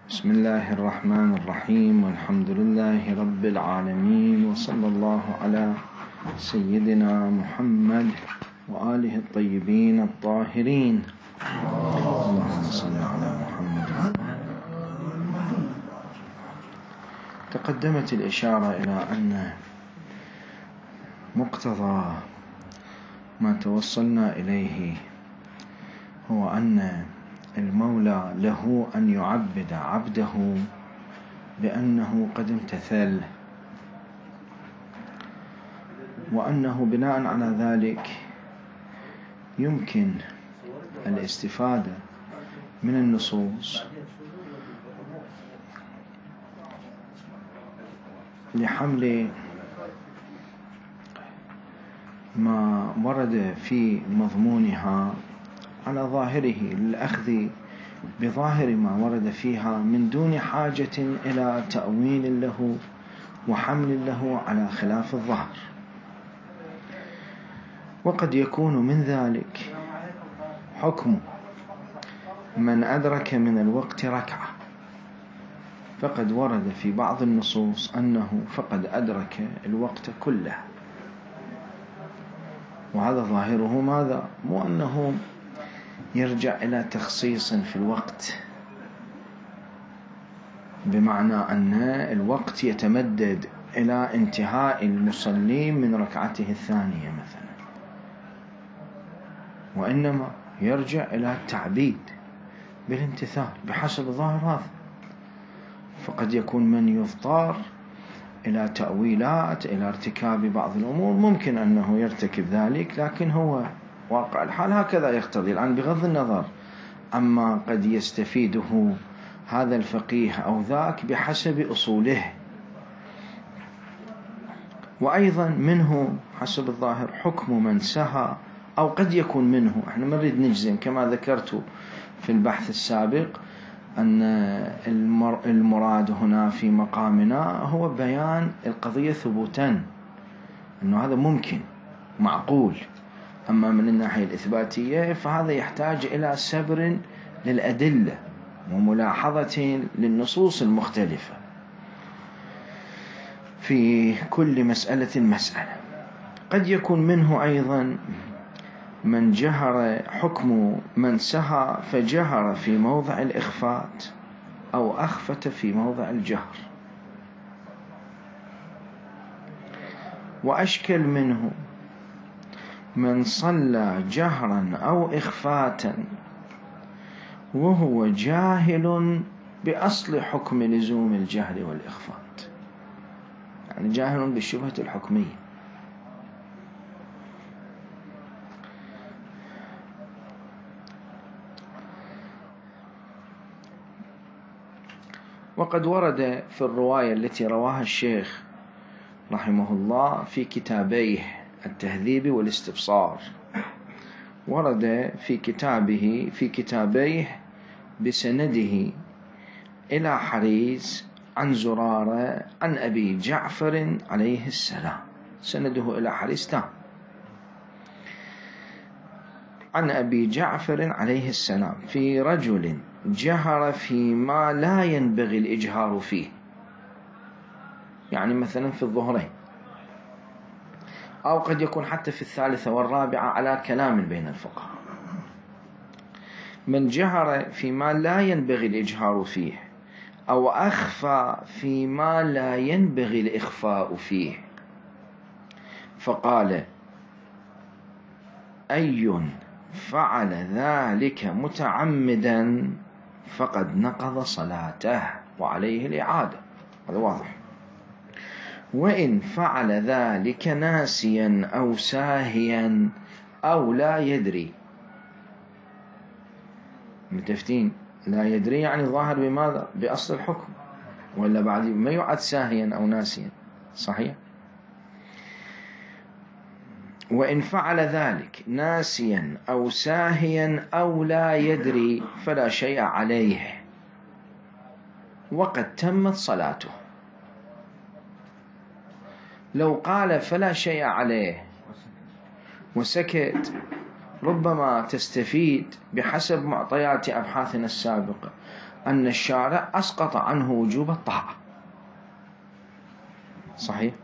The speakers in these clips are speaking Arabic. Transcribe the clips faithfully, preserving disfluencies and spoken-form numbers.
بسم الله الرحمن الرحيم، والحمد لله رب العالمين، وصلى الله على سيدنا محمد وآله الطيبين الطاهرين. اللهم صل على محمد. تقدمت الإشارة إلى أن مقتضى ما توصلنا إليه هو أن المولى له أن يعبد عبده بأنه قد امتثل، وأنه بناء على ذلك يمكن الاستفادة من النصوص لحمل ما ورد في مضمونها على ظاهره، للأخذ بظاهر ما ورد فيها من دون حاجة إلى تأويل له وحمل له على خلاف الظاهر. وقد يكون من ذلك حكم من أدرك من الوقت ركعة، فقد ورد في بعض النصوص أنه فقد أدرك الوقت كله، وهذا ظاهره ماذا؟ مو أنه يرجع إلى تخصيص في الوقت، بمعنى أن الوقت يتمدد إلى انتهاء المصلي من ركعته الثانية مثلا، وإنما يرجع إلى التعبيد بالامتثال بحسب ظاهر هذا. فقد يكون من يضطر إلى تأويلات، إلى ارتكاب بعض الأمور، ممكن أنه يرتكب ذلك، لكن هو واقع الحال هكذا يقتضي الآن بغض النظر أما قد يستفيده هذا الفقيه أو ذاك بحسب أصوله. وأيضا منه حسب الظاهر حكم من سهى، أو قد يكون منه، احنا نريد نجزم كما ذكرت في البحث السابق أن المراد هنا في مقامنا هو بيان القضية ثبوتا، أنه هذا ممكن معقول. أما من الناحية الإثباتية فهذا يحتاج إلى سبر للأدلة وملاحظة للنصوص المختلفة في كل مسألة مسألة. قد يكون منه أيضا من جهر، حكم من سهى فجهر في موضع الإخفات أو أخفت في موضع الجهر. وأشكل منه من صلى جهرا أو إخفاتا وهو جاهل بأصل حكم لزوم الجهر والإخفات، يعني جاهل بالشبهة الحكمية. وقد ورد في الرواية التي رواها الشيخ رحمه الله في كتابيه التهذيب والاستبصار، ورد في كتابه في كتابيه بسنده إلى حريز عن زرارة عن أبي جعفر عليه السلام، سنده إلى حريز تام عن أبي جعفر عليه السلام في رجل جهر فيما لا ينبغي الإجهار فيه، يعني مثلا في الظهرين، أو قد يكون حتى في الثالثة والرابعة على كلام بين الفقهاء. من جهر فيما لا ينبغي الإجهار فيه أو أخفى فيما لا ينبغي الإخفاء فيه، فقال: أي فعل ذلك متعمدا فقد نقض صلاته وعليه الإعادة. هذا واضح. وإن فعل ذلك ناسيا أو ساهيا أو لا يدري، متفتين، لا يدري يعني ظاهر بماذا؟ بأصل الحكم، ولا بعد ما يعد ساهيا أو ناسيا، صحيح؟ وإن فعل ذلك ناسيا أو ساهيا أو لا يدري فلا شيء عليه وقد تمت صلاته. لو قال فلا شيء عليه وسكت ربما تستفيد بحسب معطيات أبحاثنا السابقة أن الشارع أسقط عنه وجوب الطاعة. صحيح،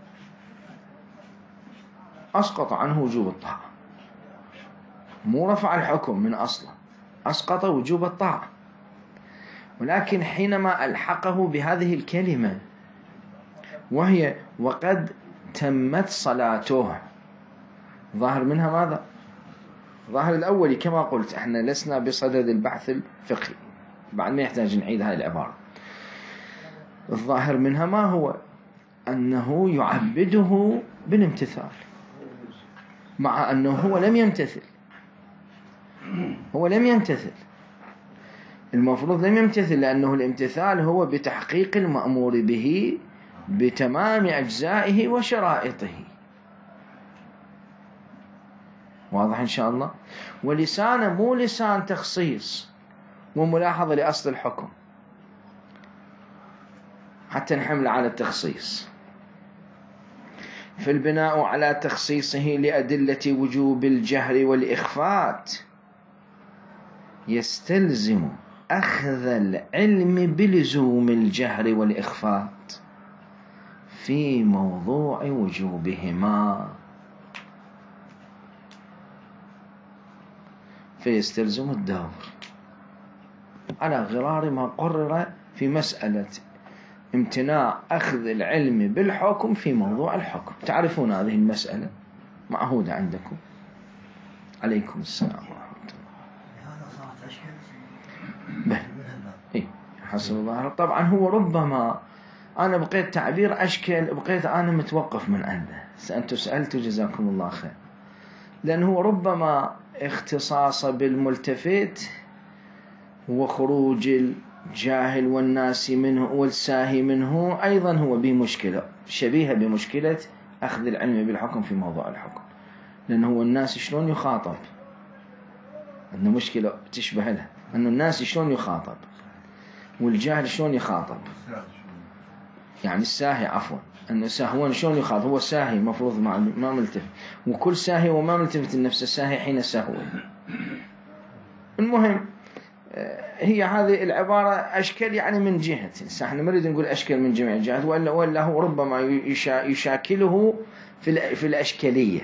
أسقط عنه وجوب الطاعة، مو رفع الحكم من أصله، أسقط وجوب الطاعة. ولكن حينما ألحقه بهذه الكلمة وهي وقد تمت صلاته، ظاهر منها ماذا؟ ظاهر الأولي كما قلت احنا لسنا بصدد البحث الفقهي، بعد ما يحتاج نعيد هذه العبارة. الظاهر منها ما هو؟ أنه يعبده بالامتثال، مع أنه هو لم يمتثل. هو لم يمتثل، المفروض لم يمتثل، لأنه الامتثال هو بتحقيق المأمور به بتمام أجزائه وشرائطه. واضح إن شاء الله؟ ولسانه مو لسان تخصيص وملاحظة لأصل الحكم حتى نحمل على التخصيص، فالبناء على تخصيصه لأدلة وجوب الجهر والإخفات يستلزم أخذ العلم بلزوم الجهر والإخفات في موضوع وجوبهما، فيستلزم الدور على غرار ما قرر في مسألة امتناع أخذ العلم بالحكم في موضوع الحكم. تعرفون هذه المسألة معهودة عندكم. عليكم السلام ورحمة الله. إيه حسب الله. طبعا هو ربما أنا بقيت تعبير أشكال، بقيت أنا متوقف من عنده، أنتم سألتوا جزاكم الله خير، لأنه ربما اختصاص بالملتفت وخروج الجاهل والناس منه والساهي منه أيضا هو بمشكلة شبيهة بمشكلة أخذ العلم بالحكم في موضوع الحكم، لأنه هو الناس شلون يخاطب، أنه مشكلة تشبه لها، أنه الناس شلون يخاطب والجاهل شلون يخاطب، يعني الساهي عفوا أنه سهوا شلون يخاطب، هو ساهي مفروض ما ملتفت، وكل ساهي وما ملتفت النفس الساهي حين سهو. المهم هي هذه العبارة أشكال يعني من جهة، احنا نريد نقول أشكال من جميع الجهات، ولا ولا هو ربما يشا يشاكله في في الأشكالية.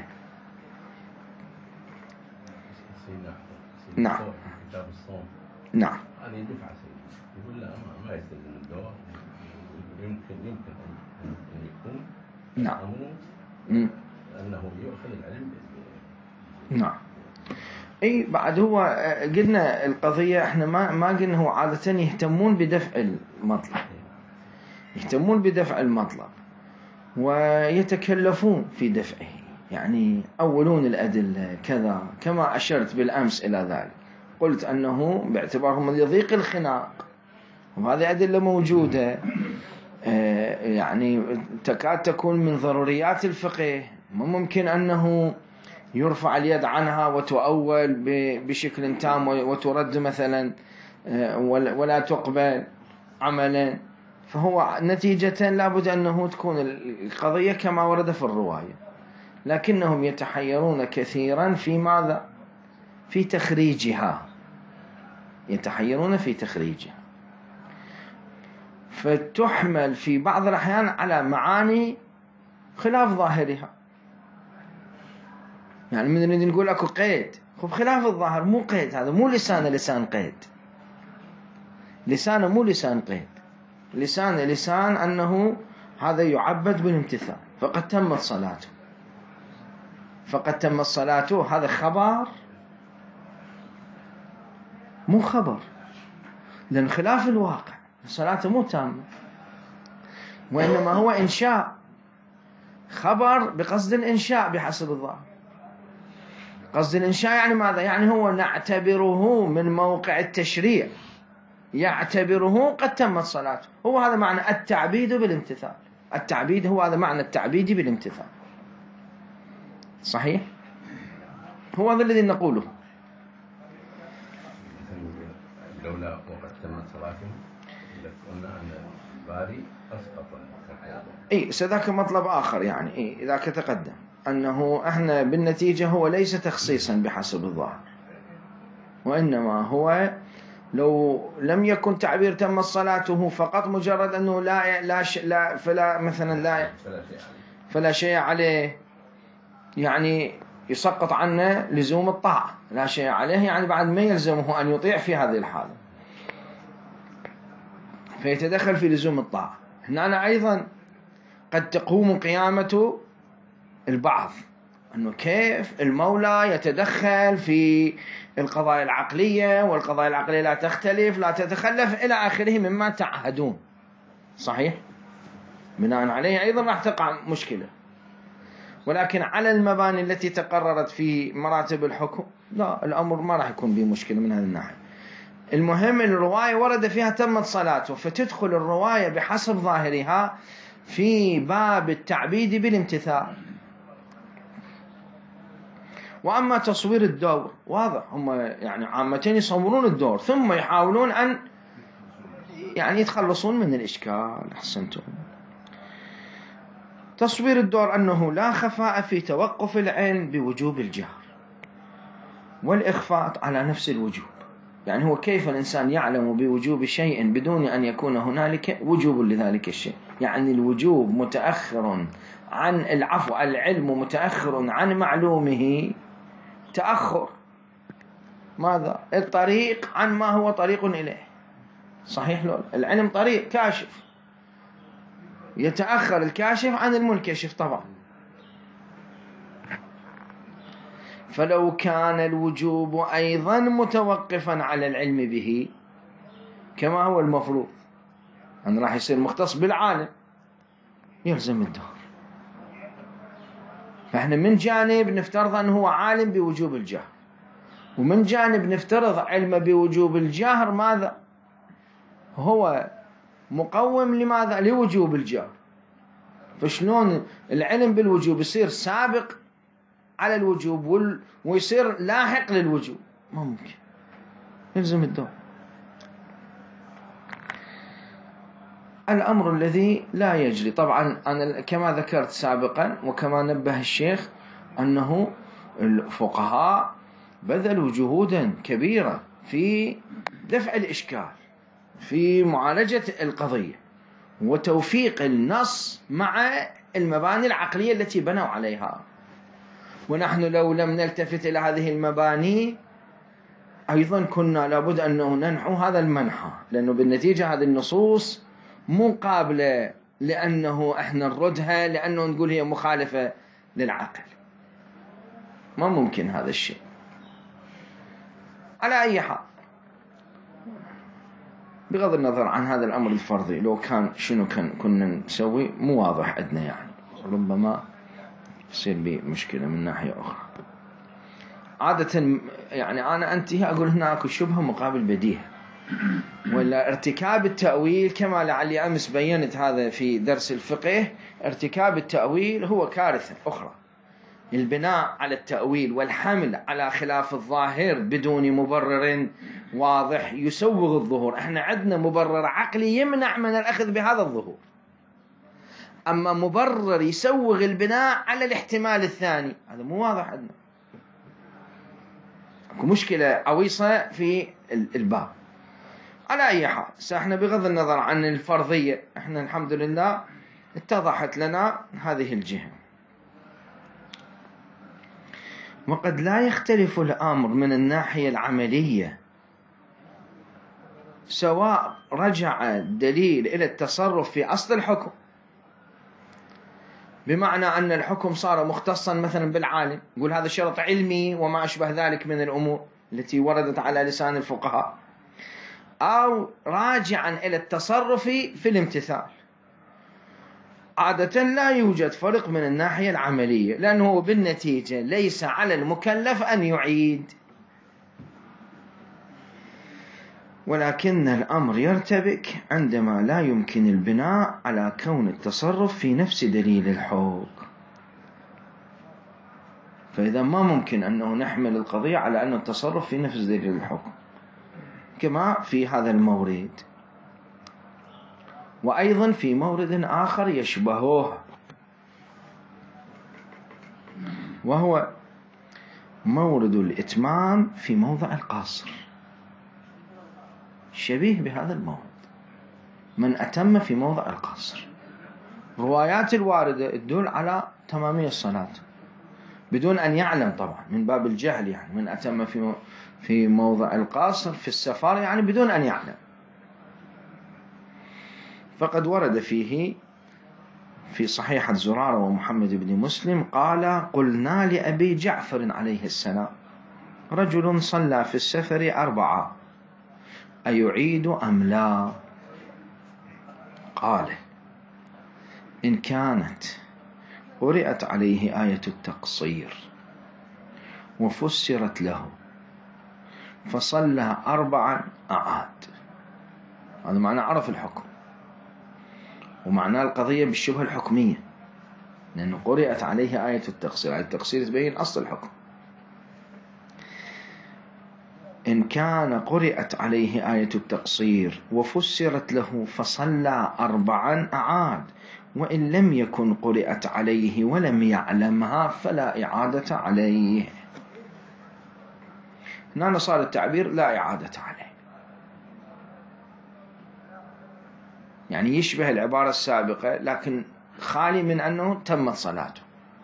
نعم كتاب الصوم نعم هذه دفعة يقول لا ما يستلزم الدواء، يمكن يمكن أن يكون نعم أنه يؤخذ العلم. نعم اي بعد هو قلنا القضية احنا ما ما قلنا هو عادة يهتمون بدفع المطلب، يهتمون بدفع المطلب ويتكلفون في دفعه، يعني أولون الأدلة كذا، كما أشرت بالأمس إلى ذلك، قلت أنه باعتبارهم يضيق الخناق وهذه أدلة موجودة يعني تكاد تكون من ضروريات الفقه، ممكن أنه يرفع اليد عنها وتؤول بشكل تام وترد مثلا ولا تقبل عملا، فهو نتيجة لابد أنه تكون القضية كما ورد في الرواية، لكنهم يتحيرون كثيرا في ماذا؟ في تخريجها، يتحيرون في تخريجها، فتحمل في بعض الأحيان على معاني خلاف ظاهرها. يعني من نريد نقول أكو قيد، خب خلاف الظاهر مو قيد، هذا مو لسان لسان قيد، لسانه مو لسان قيد، لسان لسان أنه هذا يعبد بالامتثال، فقد تمت صلاته، فقد تمت صلاته، هذا خبر مو خبر، لأن خلاف الواقع صلاته مو تامة، وإنما هو إنشاء، خبر بقصد الإنشاء بحسب الظاهر. قصد الإنشاء يعني ماذا؟ يعني هو نعتبره من موقع التشريع، يعتبره قد تمت صلاته، هو هذا معنى التعبيد بالامتثال، التعبيد هو هذا معنى التعبيد بالامتثال. صحيح؟ هو هذا الذي نقوله. لولا وقد تمت صلاته قلنا أن الباري أسقط الحياة. إيه سذاك مطلب آخر، يعني إيه إذا كتقدم أنه إحنا بالنتيجة هو ليس تخصيصا بحسب الظاهر، وإنما هو لو لم يكن تعبير تمت صلاته فقط مجرد أنه لا لا لا فلا مثلا لا فلا شيء عليه، يعني يسقط عنه لزوم الطاعة، لا شيء عليه يعني بعد ما يلزمه أن يطيع في هذه الحالة، فيتدخل في لزوم الطاعة. هنا أيضا قد تقوم قيامة البعض أنه كيف المولى يتدخل في القضايا العقلية، والقضايا العقلية لا تختلف لا تتخلف إلى آخره مما تعهدون. صحيح، بناء عليه أيضا راح تقع مشكلة. ولكن على المباني التي تقررت في مراتب الحكم لا، الأمر ما راح يكون به مشكلة من هذه الناحية. المهم الرواية ورد فيها تمت صلاته، فتدخل الرواية بحسب ظاهرها في باب التعبيد بالامتثال. وأما تصوير الدور واضح، هم يعني عامة يصورون الدور ثم يحاولون أن يعني يتخلصون من الإشكال. أحسنتم. تصوير الدور أنه لا خفاء في توقف العلم بوجوب الجهر والإخفاء على نفس الوجوب. يعني هو كيف الإنسان يعلم بوجوب شيء بدون أن يكون هنالك وجوب لذلك الشيء؟ يعني الوجوب متأخر عن العفو، العلم متأخر عن معلومه تأخر ماذا؟ الطريق عن ما هو طريق إليه. صحيح لو العلم طريق كاشف، يتأخر الكاشف عن المنكشف طبعا. فلو كان الوجوب أيضا متوقفا على العلم به كما هو المفروض أن راح يصير مختص بالعالم يلزم الدور. فإحنا من جانب نفترض أنه هو عالم بوجوب الجهر، ومن جانب نفترض علم بوجوب الجهر ماذا؟ هو مقوم لماذا؟ لوجوب الجهر. فشلون العلم بالوجوب يصير سابق على الوجوب وال... ويصير لاحق للوجوب؟ ما ممكن، يلزم الدور. الأمر الذي لا يجري طبعا أنا كما ذكرت سابقا وكما نبه الشيخ أنه الفقهاء بذلوا جهودا كبيرة في دفع الإشكال في معالجة القضية وتوفيق النص مع المباني العقلية التي بنوا عليها. ونحن لو لم نلتفت إلى هذه المباني أيضا كنا لابد أنه ننحو هذا المنحى، لأنه بالنتيجة هذه النصوص مو قابلة لأنه إحنا نردها لأنه نقول هي مخالفة للعقل، ما ممكن هذا الشيء. على أي حال بغض النظر عن هذا الأمر الفرضي لو كان شنو كان كنا نسوي مو واضح عندنا، يعني ربما يصير بي مشكلة من ناحية أخرى. عادة يعني أنا أنتهي أقول هناك شبهة مقابل بديهة، ولا ارتكاب التأويل كما لعلي أمس بينت هذا في درس الفقه. ارتكاب التأويل هو كارثة أخرى، البناء على التأويل والحمل على خلاف الظاهر بدون مبرر واضح يسوغ الظهور. احنا عندنا مبرر عقلي يمنع من الأخذ بهذا الظهور، أما مبرر يسوغ البناء على الاحتمال الثاني هذا مو واضح عندنا. مشكلة عويصة في الباب. على أي حال احنا بغض النظر عن الفرضية احنا الحمد لله اتضحت لنا هذه الجهة. وقد لا يختلف الأمر من الناحية العملية سواء رجع الدليل إلى التصرف في أصل الحكم، بمعنى أن الحكم صار مختصا مثلا بالعالم، يقول هذا شرط علمي وما أشبه ذلك من الأمور التي وردت على لسان الفقهاء، أو راجعا إلى التصرف في الامتثال. عادة لا يوجد فرق من الناحية العملية، لأنه بالنتيجة ليس على المكلف أن يعيد، ولكن الأمر يرتبك عندما لا يمكن البناء على كون التصرف في نفس دليل الحكم. فإذا ما ممكن أنه نحمل القضية على أن التصرف في نفس دليل الحكم كما في هذا المورد. وأيضا في مورد آخر يشبهه، وهو مورد الإتمام في موضع القصر. شبيه بهذا المورد، من أتم في موضع القصر. روايات الواردة تدل على تمامية الصلاة بدون أن يعلم، طبعا من باب الجهل، يعني من أتم في في موضع القصر في السفر يعني بدون أن يعلم. فقد ورد فيه في صحيحة زرارة ومحمد بن مسلم قال: قلنا لأبي جعفر عليه السلام: رجل صلى في السفر أربعة أيعيد أم لا؟ قال: إن كانت قرأت عليه آية التقصير وفسرت له فصلى أربعا أعاد. هذا معنى عرف الحكم، ومعنى القضية بالشبهة الحكمية، لأنه قرأت عليه آية التقصير. آية التقصير تبين أصل الحكم. إن كان قرأت عليه آية التقصير وفسرت له فصلى أربعا أعاد، وإن لم يكن قرأت عليه ولم يعلمها فلا إعادة عليه. هنا صار التعبير لا إعادة عليه، يعني يشبه العبارة السابقة لكن خالي من أنه تمت صلاته.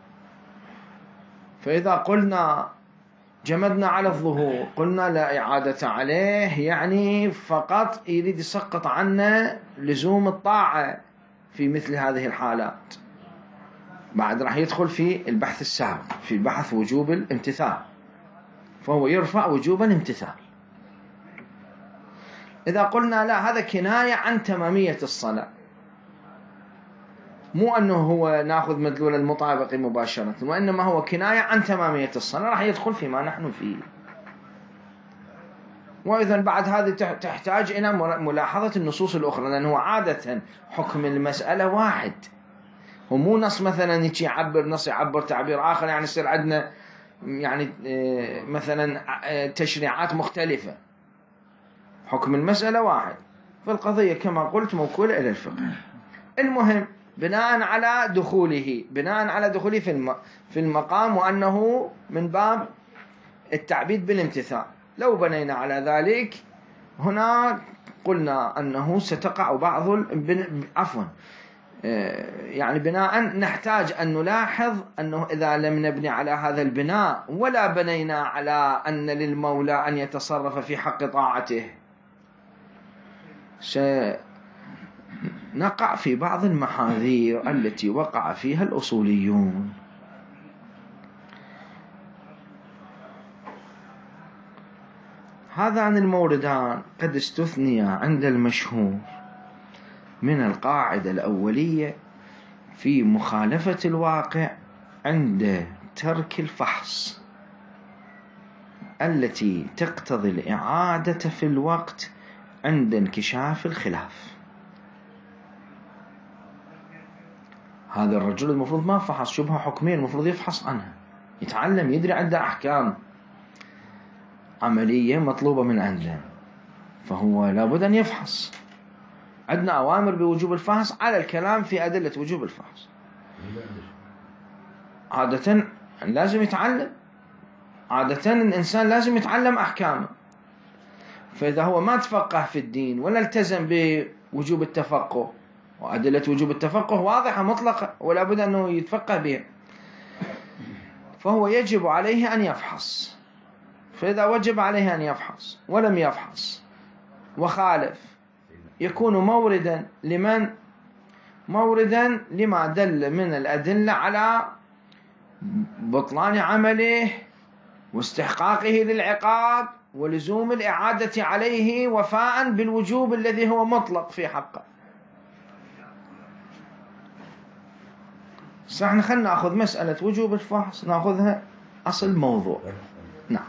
فإذا قلنا جمدنا على الظهور قلنا لا إعادة عليه، يعني فقط يريد يسقط عنا لزوم الطاعة في مثل هذه الحالات. بعد راح يدخل في البحث السابق، في بحث وجوب الامتثال، فهو يرفع وجوب الامتثال. إذا قلنا لا، هذا كناية عن تمامية الصلاة، مو أنه هو ناخذ مدلول المطابق مباشرة، وإنما هو كناية عن تمامية الصلاة، راح يدخل فيما نحن فيه. وإذا بعد هذه تحتاج إلى ملاحظة النصوص الأخرى، لأنه عادة حكم المسألة واحد، ومو نص مثلا يجي يعبر نص يعبر تعبير آخر، يعني يصير عندنا يعني مثلا تشريعات مختلفة. حكم المسألة واحد، فالقضية كما قلت موكولة إلى الفقه. المهم بناء على دخوله بناء على دخوله في في المقام، وأنه من باب التعبيد بالامتثال. لو بنينا على ذلك هنا قلنا أنه ستقع بعض عفوا يعني بناء نحتاج أن نلاحظ أنه إذا لم نبني على هذا البناء ولا بنينا على أن للمولى أن يتصرف في حق طاعته، سنقع في بعض المحاذير التي وقع فيها الأصوليون. هذان الموردان قد استثنيا عند المشهور من القاعدة الأولية في مخالفة الواقع عند ترك الفحص التي تقتضي الإعادة في الوقت عند انكشاف الخلاف. هذا الرجل المفروض ما فحص شبهة حكمية، المفروض يفحص عنها، يتعلم، يدري عنده أحكام عملية مطلوبة من عنده، فهو لابد أن يفحص. عندنا أوامر بوجوب الفحص على الكلام في أدلة وجوب الفحص. عادة لازم يتعلم، عادة الإنسان لازم يتعلم أحكامه. فإذا هو ما تفقه في الدين ولا التزم بوجوب التفقه، وأدلة وجوب التفقه واضحة مطلقة ولا بد أنه يتفقه بها، فهو يجب عليه أن يفحص. فإذا وجب عليه أن يفحص ولم يفحص وخالف، يكون موردا لمن؟ موردا لما دل من الأدلة على بطلان عمله واستحقاقه للعقاب ولزوم الإعادة عليه وفاء بالوجوب الذي هو مطلق في حقه. صحنا خلنا نأخذ مسألة وجوب الفحص، نأخذها أصل موضوع. نعم.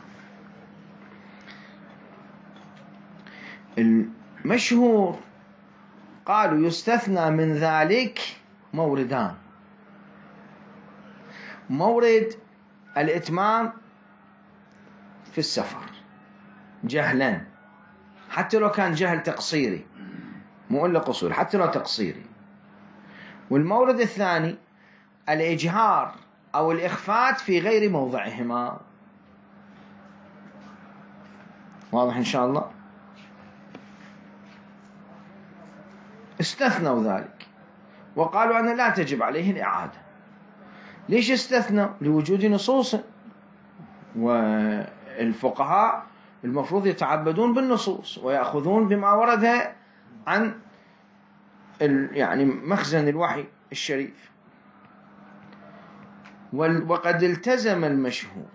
المشهور قالوا يستثنى من ذلك موردان: مورد الإتمام في السفر جهلا، حتى لو كان جهل تقصيري، مو إلا قصور، حتى لو تقصيري. والمورد الثاني الإجهار أو الإخفات في غير موضعهما. واضح إن شاء الله؟ استثنوا ذلك وقالوا أن لا تجب عليه الإعادة. ليش استثنوا؟ لوجود نصوص، والفقهاء المفروض يتعبدون بالنصوص ويأخذون بما ورد عن يعني مخزن الوحي الشريف. وقد التزم المشهور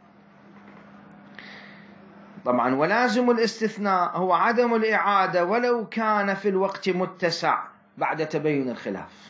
طبعا، ولازم الاستثناء هو عدم الإعادة ولو كان في الوقت متسع بعد تبين الخلاف.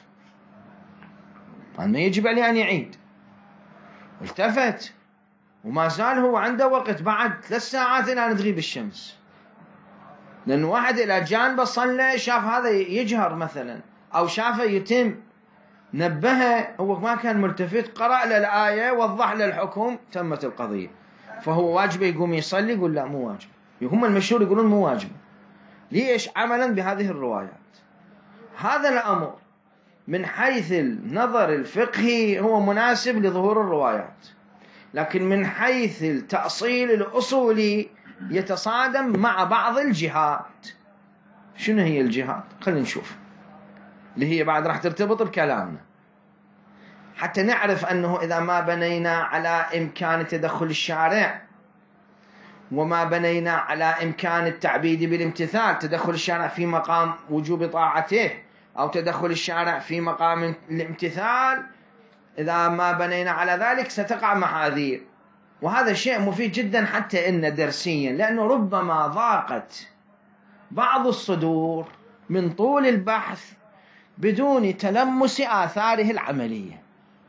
ما يجب عليه أن يعيد، التفت وما زال هو عنده وقت بعد ثلاث ساعات إلى أن تغيب الشمس، لأن واحد إلى جانبه صلى شاف هذا يجهر مثلا أو شافه يتم، نبهه، هو ما كان ملتفت، قرأ له الآية وضح له الحكم، تمت القضية. فهو واجب يقوم يصلي؟ يقول لا مو واجب. هم المشهور يقولون مو واجب. ليش؟ عملا بهذه الروايات. هذا الأمر من حيث النظر الفقهي هو مناسب لظهور الروايات، لكن من حيث التأصيل الأصولي يتصادم مع بعض الجهات. شنو هي الجهات؟ خلينا نشوف، اللي هي بعد راح ترتبط بكلامنا حتى نعرف أنه إذا ما بنينا على إمكان تدخل الشارع وما بنينا على إمكان التعبيد بالامتثال، تدخل الشارع في مقام وجوب طاعته أو تدخل الشارع في مقام الامتثال، إذا ما بنينا على ذلك ستقع محاذير. وهذا شيء مفيد جدا حتى إن درسيا، لأنه ربما ضاقت بعض الصدور من طول البحث بدون تلمس آثاره العملية.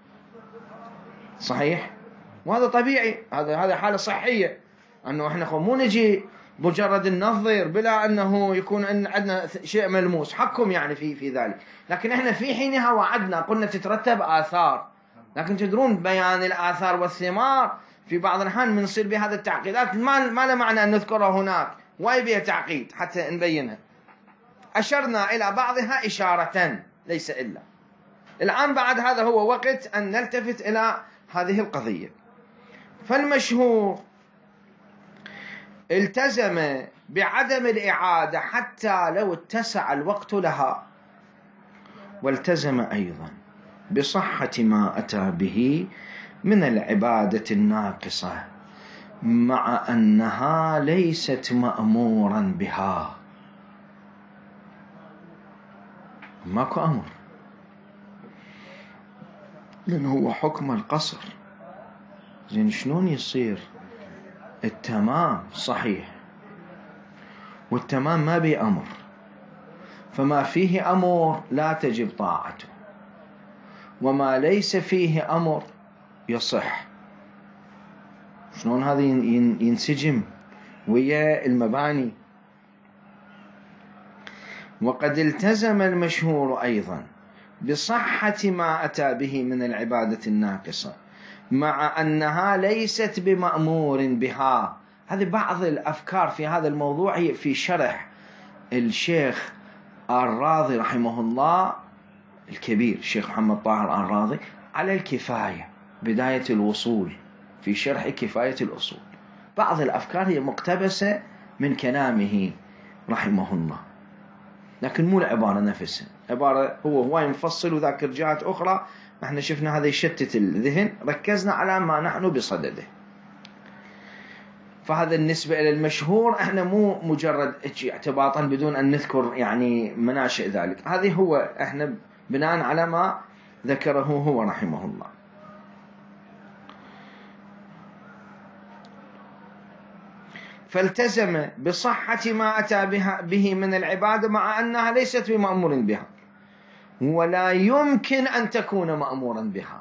صحيح؟ وهذا طبيعي، هذا هذا حالة صحية، أنه إحنا مو نجي مجرد النظر بلا أنه يكون أن عندنا شيء ملموس. حكم يعني في في ذلك، لكن إحنا في حينها وعدنا قلنا تترتب آثار، لكن تدرون بيان الآثار والثمار في بعض الأحيان بنصير بهذا التعقيدات ما ما له معنى أن نذكرها هناك، ويبيها تعقيد حتى نبينها. أشرنا إلى بعضها إشارة ليس إلا. الآن بعد هذا هو وقت أن نلتفت إلى هذه القضية. فالمشهور التزم بعدم الإعادة حتى لو اتسع الوقت لها، والتزم أيضا بصحة ما أتى به من العبادة الناقصة مع أنها ليست مأمورا بها. ماكو أمر، لأنه هو حكم القصر. زين شلون يصير التمام صحيح والتمام ما بيه أمر؟ فما فيه أمر لا تجب طاعته، وما ليس فيه أمر يصح. شلون هذا ينسجم ويا المباني؟ وقد التزم المشهور أيضا بصحة ما أتى به من العبادة الناقصة مع أنها ليست بمأمور بها. هذه بعض الأفكار في هذا الموضوع هي في شرح الشيخ الراضي رحمه الله الكبير، الشيخ محمد طاهر الراضي، على الكفاية بداية الوصول في شرح كفاية الأصول. بعض الأفكار هي مقتبسة من كلامه رحمه الله، لكن مو العبارة نفسها، عبارة هو هو مفصل وذاكر جهات أخرى. احنا شفنا هذا يشتت الذهن، ركزنا على ما نحن بصدده. فهذا النسبة إلى المشهور، احنا مو مجرد اعتباطا بدون أن نذكر يعني مناشئ ذلك، هذه هو احنا بناء على ما ذكره هو رحمه الله. فالتزم بصحة ما أتى به من العبادة مع أنها ليست بمأمور بها، ولا يمكن أن تكون مأمورا بها،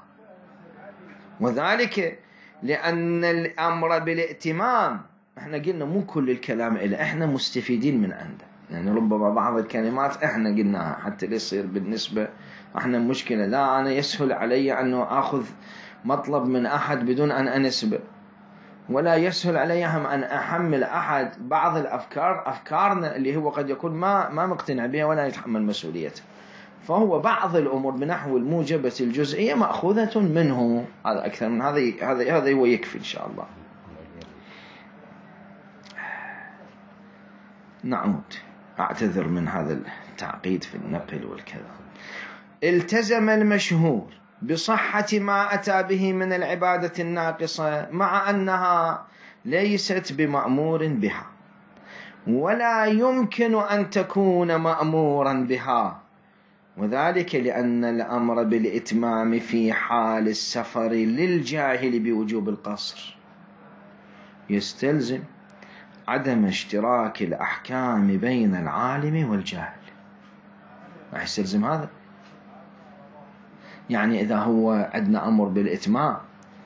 وذلك لأن الأمر بالائتمام، احنا قلنا مو كل الكلام إلا احنا مستفيدين من عنده، يعني ربما بعض الكلمات احنا قلناها حتى يصير بالنسبة احنا مشكلة. لا، أنا يسهل علي أنه أخذ مطلب من أحد بدون أن أنسبه، ولا يسهل علي هم أن أحمل أحد بعض الأفكار أفكارنا اللي هو قد يكون ما ما مقتنع بها ولا يتحمل مسؤوليتها. فهو بعض الأمور بنحو الموجبة الجزئية مأخوذة منه، هذا أكثر من هذا هذا هذا هو يكفي إن شاء الله. نعود. أعتذر من هذا التعقيد في النقل والكذا. التزم المشهور بصحة ما أتى به من العبادة الناقصة مع أنها ليست بمأمور بها، ولا يمكن أن تكون مأمورا بها، وذلك لأن الأمر بالإتمام في حال السفر للجاهل بوجوب القصر يستلزم عدم اشتراك الأحكام بين العالم والجاهل. راح يستلزم هذا، يعني إذا هو عندنا أمر بالإتمام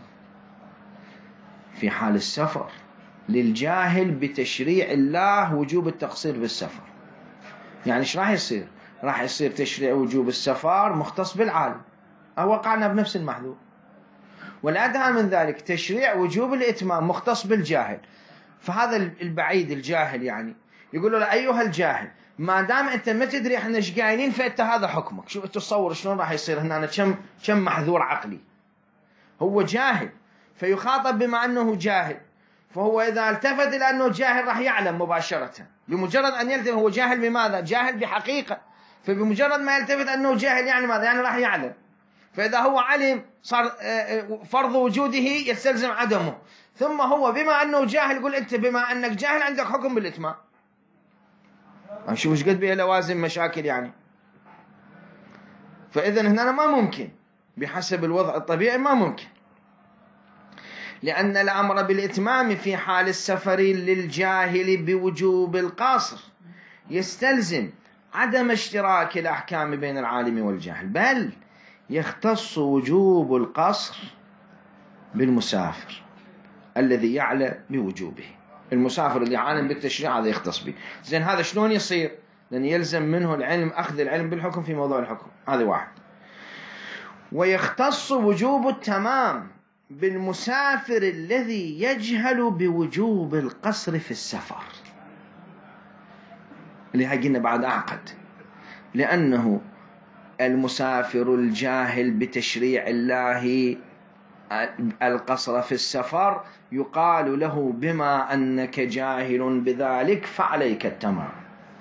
في حال السفر للجاهل بتشريع الله وجوب التقصير بالسفر، يعني إيش راح يصير؟ راح يصير تشريع وجوب السفر مختص بالعالم، أو وقعنا بنفس المحذور. والأدهى من ذلك تشريع وجوب الإتمام مختص بالجاهل، فهذا البعيد الجاهل يعني يقول له أيها الجاهل، ما دام أنت ما تدري إحنا إيش قايلين فأنت هذا حكمك. شوف تصور شلون راح يصير هنا كم كم محذور عقلي. هو جاهل فيخاطب بما أنه جاهل، فهو إذا التفت إلى أنه جاهل راح يعلم مباشرة. بمجرد أن يلتفت هو جاهل بماذا؟ جاهل بحقيقة، فبمجرد ما يلتفت أنه جاهل يعني ماذا؟ يعني راح يعلم. فإذا هو علم صار فرض وجوده يستلزم عدمه. ثم هو بما أنه جاهل يقول أنت بما أنك جاهل عندك حكم بالإتمام. شوف ايش قد بيه لوازم مشاكل يعني. فإذا هنا ما ممكن بحسب الوضع الطبيعي، ما ممكن، لأن الأمر بالإتمام في حال السفر للجاهل بوجوب القصر يستلزم عدم اشتراك الأحكام بين العالم والجاهل، بل يختص وجوب القصر بالمسافر الذي يعلم بوجوبه. المسافر اللي عالم بالتشريع هذا يختص به. زين هذا شلون يصير؟ لأن يلزم منه العلم، أخذ العلم بالحكم في موضوع الحكم، هذا واحد. ويختص وجوب التمام بالمسافر الذي يجهل بوجوب القصر في السفر، اللي قلنا بعد أعقد، لأنه المسافر الجاهل بتشريع الله القصر في السفر يقال له بما أنك جاهل بذلك فعليك التمام.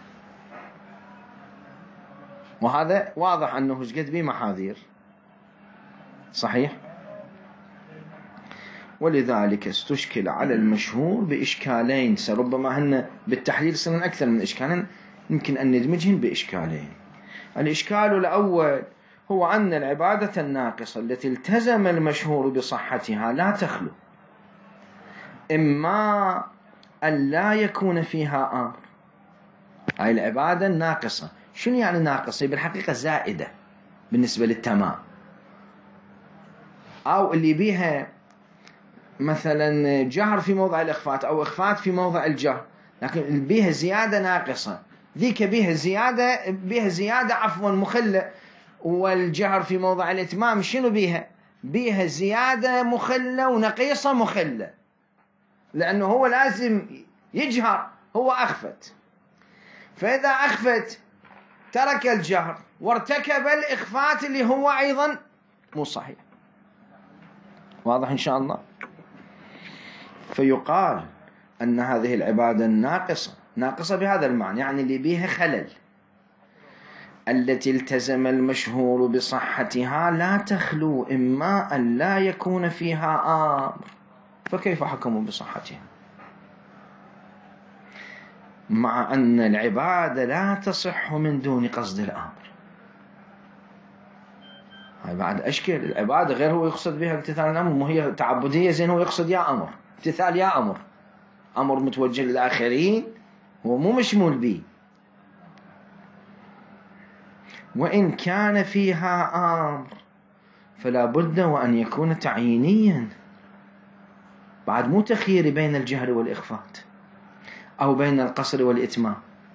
وهذا واضح أنه شقد به محاذير، صحيح؟ ولذلك استشكل على المشهور بإشكالين، ربما هن بالتحليل سنن أكثر من إشكالين، يمكن أن ندمجهن بإشكالين. الإشكال الأول هو أن العبادة الناقصة التي التزم المشهور بصحتها لا تخلو إما أن لا يكون فيها أمر. هاي العبادة الناقصة شنو يعني ناقصة؟ بالحقيقة زائدة بالنسبة للتمام، أو اللي بيها مثلا جهر في موضع الإخفات أو إخفات في موضع الجهر، لكن بيها زيادة ناقصة، ذيك بيها زيادة بيها زيادة عفوا مخلة. والجهر في موضع الإتمام شنو بيها؟ بيها زيادة مخلة ونقيصة مخلة، لأنه هو لازم يجهر، هو أخفت، فإذا أخفت ترك الجهر وارتكب الإخفات اللي هو أيضا مو صحيح. واضح إن شاء الله؟ فيقال أن هذه العبادة الناقصة ناقصة بهذا المعنى، يعني اللي بيها خلل، التي التزم المشهور بصحتها لا تخلو إما أن لا يكون فيها أمر، فكيف حكموا بصحتها مع أن العبادة لا تصح من دون قصد الأمر؟ هاي بعد أشكال. العبادة غير هو يقصد بها امتثال الأمر، مو هي تعبدية، زين هو يقصد يا أمر امتثال، يا أمر أمر متوجه للآخرين هو مو مشمول به. وإن كان فيها أمر فلا بد وأن يكون تعيينيا، بعد مو تخييري بين الجهر والإخفات أو بين القصر والإتمام،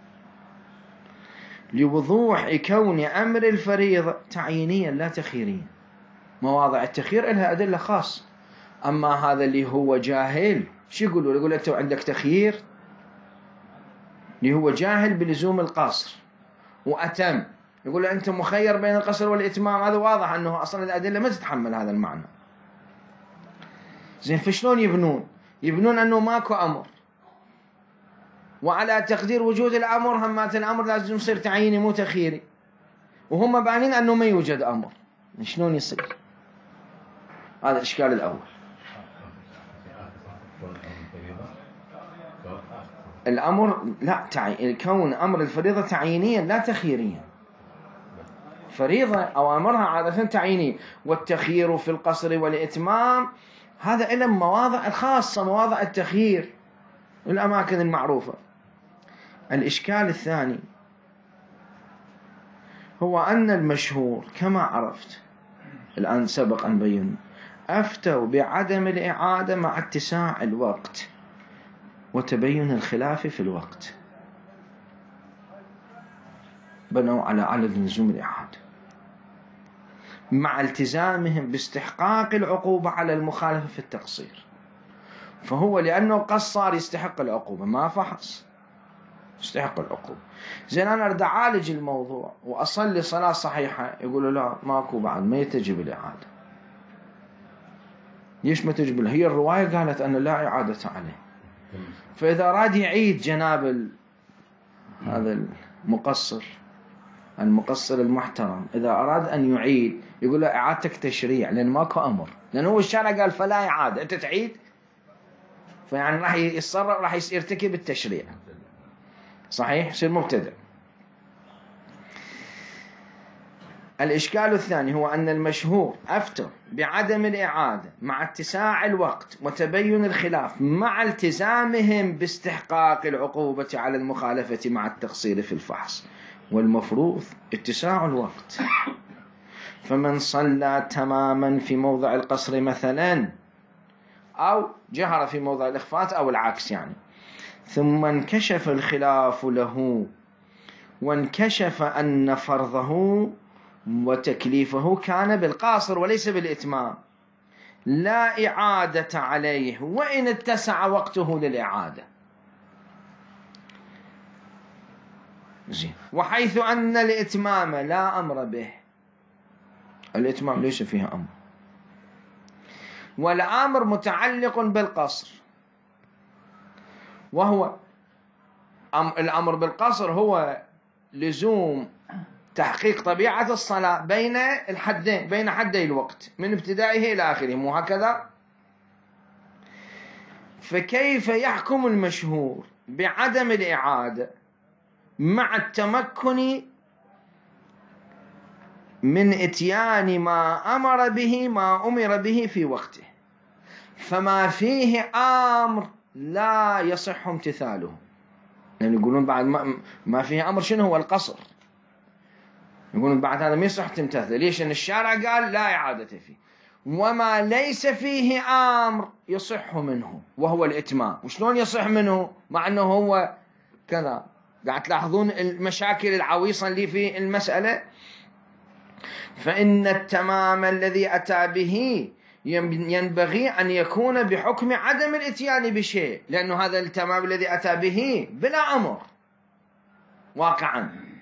لوضوح كون أمر الفريضة تعيينيا لا تخييريا. مواضع التخيير لها أدلة خاص، أما هذا اللي هو جاهل شو يقولوا؟ يقول أنت عندك تخيير، اللي هو جاهل بلزوم القصر وأتم، يقول أنت مخير بين القصر والإتمام. هذا واضح أنه أصلا الأدلة ما تتحمل هذا المعنى. زين فشلون يبنون؟ يبنون أنه ماكو أمر وعلى تقدير وجود الأمر همات الأمر لازم يصير تعييني مو تخييري، وهم بانين أنه ما يوجد أمر، شلون يصير؟ هذا الإشكال الأول. الأمر لا تعي... كون أمر الفريضة تعيينيا لا تخييريا. فريضة أوامرها عادة تعيينية، والتخيير في القصر والإتمام هذا إلى مواضع الخاصة، مواضع التخيير والأماكن المعروفة. الإشكال الثاني هو أن المشهور كما عرفت الآن سبق أن بينا أفتوا بعدم الإعادة مع اتساع الوقت وتبين الخلاف في الوقت، بنوا على على لزوم الإعادة مع التزامهم باستحقاق العقوبة على المخالفة في التقصير. فهو لأنه قصر يستحق العقوبة، ما فحص يستحق العقوبة. زين أنا أريد أعالج الموضوع وأصلي صلاة صحيحة، يقولوا لا ماكو بعد، ما تجب الإعادة. ليش ما تجب؟ هي الرواية قالت أن لا إعادة عليه. فإذا أراد يعيد جناب ال... هذا المقصر المقصر المحترم، إذا أراد أن يعيد يقول له إعادتك تشريع، لأن ماكو أمر، لأن هو الشارع قال فلا إعادة، أنت تعيد، فيعني راح يتصرف، راح يرتكب التشريع، صحيح، يصير مبتدع. الإشكال الثاني هو أن المشهور أفتوا بعدم الإعادة مع اتساع الوقت وتبين الخلاف مع التزامهم باستحقاق العقوبة على المخالفة مع التقصير في الفحص، والمفروض اتساع الوقت. فمن صلى تماما في موضع القصر مثلا، أو جهر في موضع الإخفات أو العكس يعني، ثم انكشف الخلاف له وانكشف أن فرضه وتكليفه كان بالقاصر وليس بالإتمام، لا إعادة عليه وإن اتسع وقته للإعادة. زين. وحيث أن الإتمام لا أمر به، الإتمام ليس فيها أمر، والأمر متعلق بالقصر، وهو الأمر بالقصر هو لزوم تحقيق طبيعة الصلاة بين الحدين، بين حدي الوقت من ابتدائه إلى آخره، مو هكذا؟ فكيف يحكم المشهور بعدم الإعادة مع التمكن من إتيان ما أمر به ما أمر به في وقته، فما فيه أمر لا يصح امتثاله؟ يعني يقولون بعد ما, ما فيه أمر شنو هو القصر، يقولون بعد هذا ما يصح تمتثل. ليش؟ أن الشارع قال لا إعادة فيه. وما ليس فيه أمر يصح منه وهو الإتمام. وشلون يصح منه مع أنه هو كذا؟ قاعد تلاحظون المشاكل العويصة اللي في المسألة. فإن التمام الذي أتى به ينبغي أن يكون بحكم عدم الإتيان بشيء، لأنه هذا التمام الذي أتى به بلا أمر واقعا،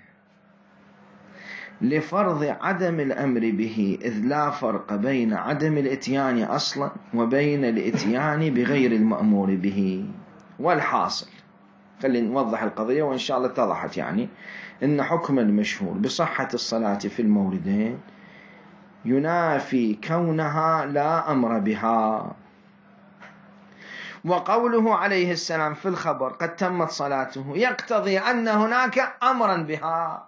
لفرض عدم الأمر به، إذ لا فرق بين عدم الإتيان أصلا وبين الإتيان بغير المأمور به. والحاصل، خلينا نوضح القضية وإن شاء الله اتضحت، يعني إن حكم المشهور بصحة الصلاة في الموردين ينافي كونها لا أمر بها. وقوله عليه السلام في الخبر قد تمت صلاته يقتضي أن هناك أمرا بها.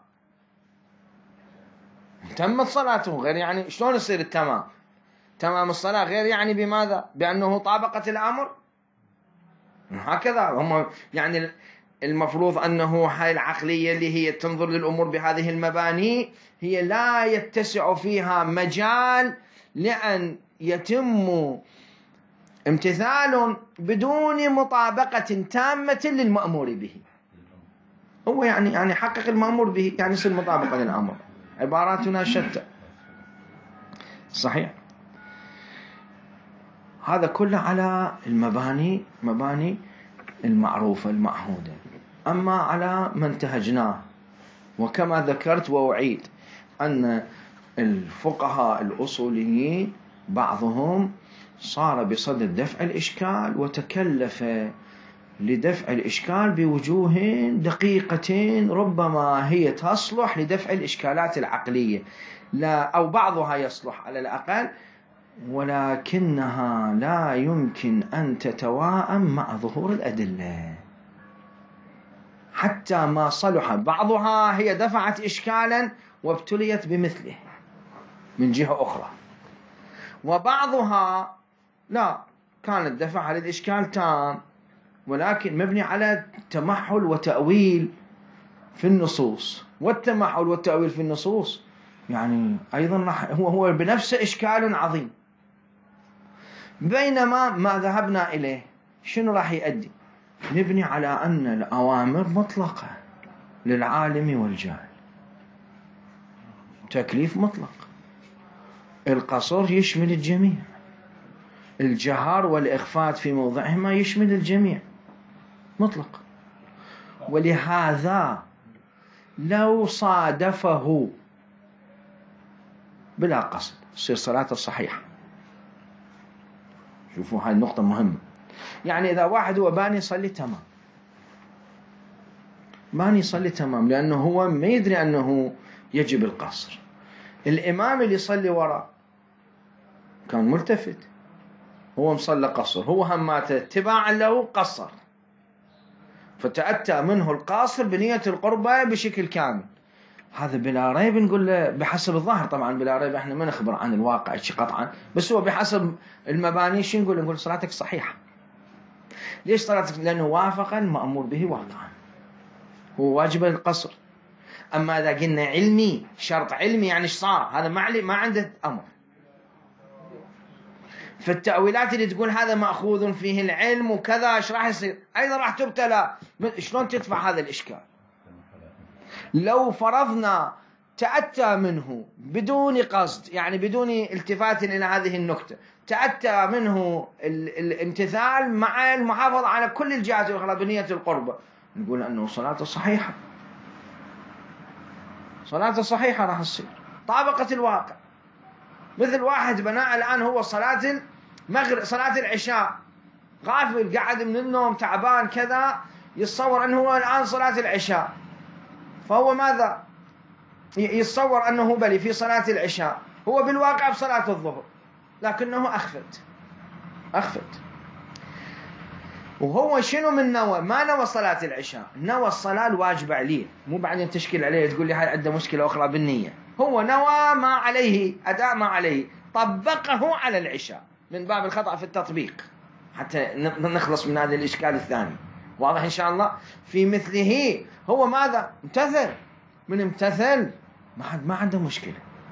تمت صلاته غير يعني شلون يصير التمام؟ تمام الصلاة غير يعني بماذا؟ بأنه طابقت الأمر؟ هكذا هم يعني المفروض أنه هاي العقلية اللي هي تنظر للأمور بهذه المباني هي لا يتسع فيها مجال لأن يتم امتثال بدون مطابقة تامة للمأمور به. هو يعني يعني حقق المأمور به يعني يصير مطابقة للأمر. عباراتنا شتى، صحيح؟ هذا كله على المباني، مباني المعروفة المعهودة. أما على ما انتهجناه، وكما ذكرت وأعيد أن الفقهاء الأصوليين بعضهم صار بصدد دفع الإشكال وتكلف لدفع الإشكال بوجوه دقيقة ربما هي تصلح لدفع الإشكالات العقلية، لا أو بعضها يصلح على الأقل، ولكنها لا يمكن أن تتواءم مع ظهور الأدلة. حتى ما صلح بعضها هي دفعت إشكالا وابتليت بمثله من جهة أخرى، وبعضها لا، كانت دفعها للإشكال تام ولكن مبني على تمحل وتأويل في النصوص، والتمحل والتأويل في النصوص يعني أيضا هو هو بنفسه إشكال عظيم. بينما ما ذهبنا إليه شنو راح يؤدي؟ نبني على أن الأوامر مطلقة للعالم والجاهل، تكليف مطلق، القصر يشمل الجميع، الجهار والإخفات في موضعهما يشمل الجميع مطلق. ولهذا لو صادفه بلا قصد تصير صلاته صحيحة. شوفوا هاي النقطة مهمة. يعني إذا واحد هو باني يصلي تمام، باني يصلي تمام لأنه هو ما يدري أنه يجب القصر، الإمام اللي يصلي وراء كان ملتفت، هو مصلى قصر، هو هماته اتباعا له قصر، فتأتى منه القاصر بنية القربة بشكل كامل. هذا بلا ريب نقول له بحسب الظاهر، طبعا بلا ريب احنا ما نخبر عن الواقع شيء قطعا، بس هو بحسب المباني شو نقول؟ نقول صلاتك صحيحة. ليش صلاتك؟ لأنه وافق المأمور به واقعا، هو واجب القصر. أما إذا قلنا علمي، شرط علمي، يعني ايش صار؟ هذا ما ما عنده أمر. فالتأويلات اللي تقول هذا مأخوذ فيه العلم وكذا، ايش راح يصير؟ أيضا راح تبتلى. شلون تدفع هذا الإشكال؟ لو فرضنا تأتى منه بدون قصد، يعني بدون التفات إلى هذه النكتة، تأتى منه الامتثال مع المحافظة على كل الجهات الأخرى بنية القربة، نقول أنه صلاته صحيحة، صلاته صحيحة راح تصير طابقة الواقع. مثل واحد بناء الآن هو صلاة المغرب، صلاة العشاء، غافل قاعد من النوم تعبان كذا، يتصور أنه هو الآن صلاة العشاء، فهو ماذا يتصور؟ أنه بلي في صلاة العشاء، هو بالواقع بصلاة الظهر، لكنه أخفت أخفت وهو شنو من نوى؟ ما نوى صلاة العشاء، نوى الصلاة الواجبة عليه، مو بعدين تشكل عليه تقول لي هاي عنده مشكلة أخرى بالنية. هو نوى ما عليه، أداء ما عليه، طبقه على العشاء من باب الخطأ في التطبيق، حتى نخلص من هذا الإشكال الثاني. واضح إن شاء الله؟ في مثله هو ماذا؟ امتثل، من امتثل ما ما عنده مشكلة.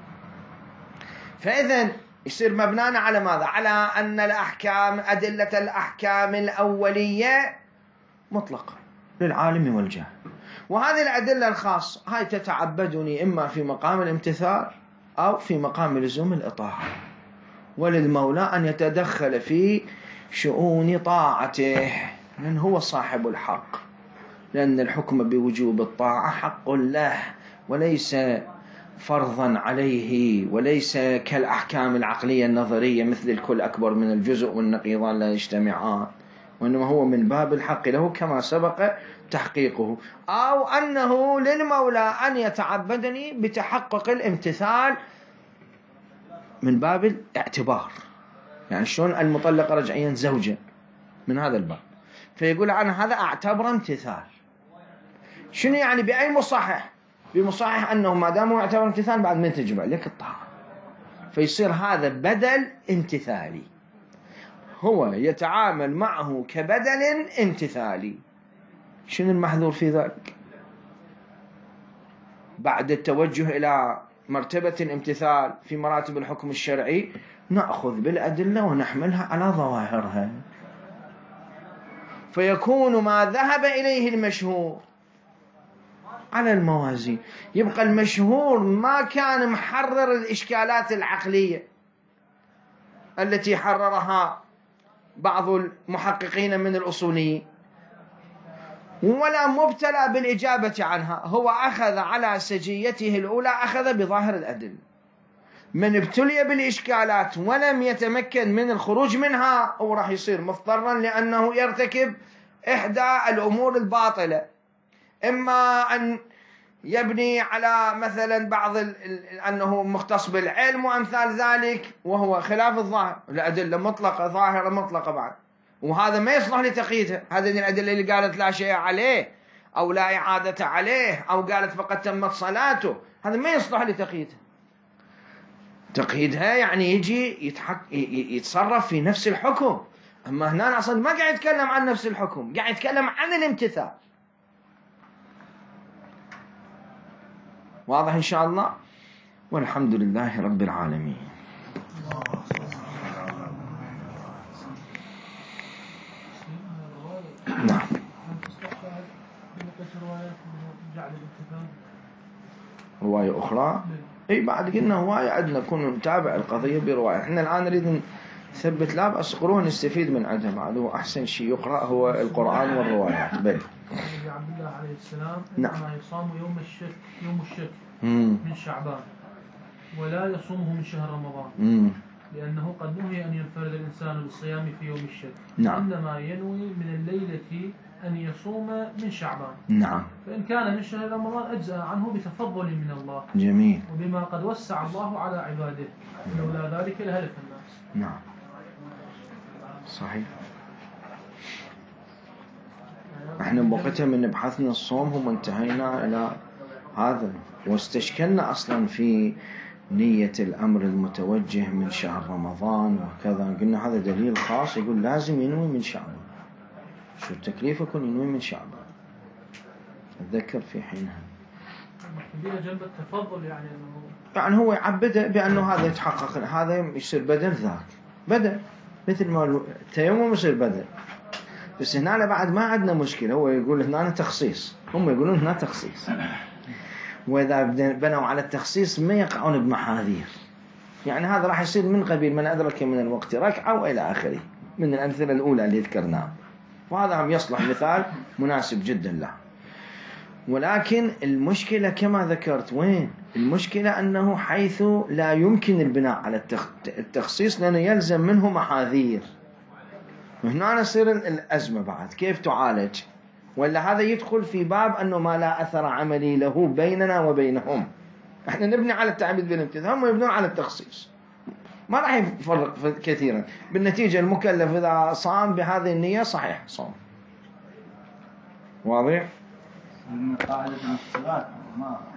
فإذن يصير مبنانا على ماذا؟ على أن الأحكام، أدلة الأحكام الأولية مطلقة للعالم والجاهل، وهذه الأدلة الخاصة هاي تتعبدني إما في مقام الامتثال أو في مقام لزوم الإطاعة، وللمولى أن يتدخل في شؤون طاعته، من هو صاحب الحق، لأن الحكم بوجوب الطاعة حق له وليس فرضا عليه، وليس كالأحكام العقلية النظرية مثل الكل أكبر من الجزء والنقيضان لا يجتمعان، وإنما هو من باب الحق له كما سبق تحقيقه، أو أنه للمولى أن يتعبدني بتحقق الامتثال من باب الاعتبار، يعني شلون المطلقة رجعيا زوجة من هذا الباب، فيقول عنه هذا اعتبر امتثال. شنو يعني؟ بأي مصحح؟ بمصحح أنه ما دام يعتبر امتثال بعد ما تجب عليك الطاعة، فيصير هذا بدل امتثالي، هو يتعامل معه كبدل امتثالي. شنو المحذور في ذلك؟ بعد التوجه إلى مرتبة الامتثال في مراتب الحكم الشرعي نأخذ بالأدلة ونحملها على ظواهرها، فيكون ما ذهب إليه المشهور على الموازين. يبقى المشهور ما كان محرر الإشكالات العقلية التي حررها بعض المحققين من الأصوليين، ولا مبتلى بالإجابة عنها، هو أخذ على سجيته الأولى، أخذ بظاهر الأدلة. من ابتلي بالإشكالات ولم يتمكن من الخروج منها هو راح يصير مضطرا لأنه يرتكب إحدى الأمور الباطلة، إما أن يبني على مثلا بعض ال... ال... أنه مختص بالعلم وأمثال ذلك، وهو خلاف الظاهر. الأدلة مطلقة، ظاهرة مطلقة بعد، وهذا ما يصلح لتقييدها. هذه الأدلة اللي قالت لا شيء عليه أو لا إعادة عليه أو قالت فقد تمت صلاته، هذا ما يصلح لتقييدها. تقييدها يعني يجي يتحك... يتصرف في نفس الحكم. أما هنا أصلا ما قاعد يتكلم عن نفس الحكم، قاعد يتكلم عن الامتثال. واضح إن شاء الله؟ والحمد لله رب العالمين. نعم. رواية أخرى؟ أي بعد قلنا هواية عندنا كنا نتابع القضية برواية. إحنا الآن نريد نثبت لا بس قروه نستفيد من عندها. بعد هو أحسن شيء يقرأ هو القرآن والروايات. بل عبد الله عليه السلام نعم. إنما يصام يوم الشك يوم الشك مم. من شعبان، ولا يصومه من شهر رمضان. مم. لأنه قد نهي أن ينفرد الإنسان بالصيام في يوم الشك. نعم. إنما ينوي من الليلة أن يصوم من شعبان. نعم. فإن كان من شهر رمضان أجزأ عنه بتفضل من الله. جميل. وبما قد وسع الله على عباده، لولا ذلك لهلك الناس. نعم صحيح. احنا بوقتها من بحثنا الصوم هم انتهينا إلى هذا، واستشكلنا أصلا في نية الأمر المتوجه من شهر رمضان وكذا. قلنا هذا دليل خاص يقول لازم ينوي من شعبان. شو التكليف يكون ينوي من شعبان؟ أتذكر في حينها جنب التفضل يعني أنه يعني هو يعبده بأنه هذا يتحقق، هذا يصير بدل ذاك بدل، مثل ما التيمم يصير بدل. بس هنا بعد ما عندنا مشكلة. هو يقول هنا تخصيص، هم يقولون هنا تخصيص، وإذا بنوا على التخصيص ما يقعون بمحاذير. يعني هذا راح يصير من قبيل من أدرك من الوقت ركعة وإلى آخره من الأمثلة الأولى اللي ذكرناها، وهذا هم يصلح مثال مناسب جدا له. ولكن المشكلة كما ذكرت وين المشكلة؟ أنه حيث لا يمكن البناء على التخصيص لأنه يلزم منه محاذير، وهنا نصير الأزمة بعد كيف تعالج. ولا هذا يدخل في باب أنه ما لا أثر عملي له بيننا وبينهم. احنا نبني على التعبيد بالامتثال، هم يبنون على التخصيص، ما راح يفرق كثيرا. بالنتيجة المكلف إذا صام بهذه النية صحيح صام. واضح؟ من قاعدة الافتراض ما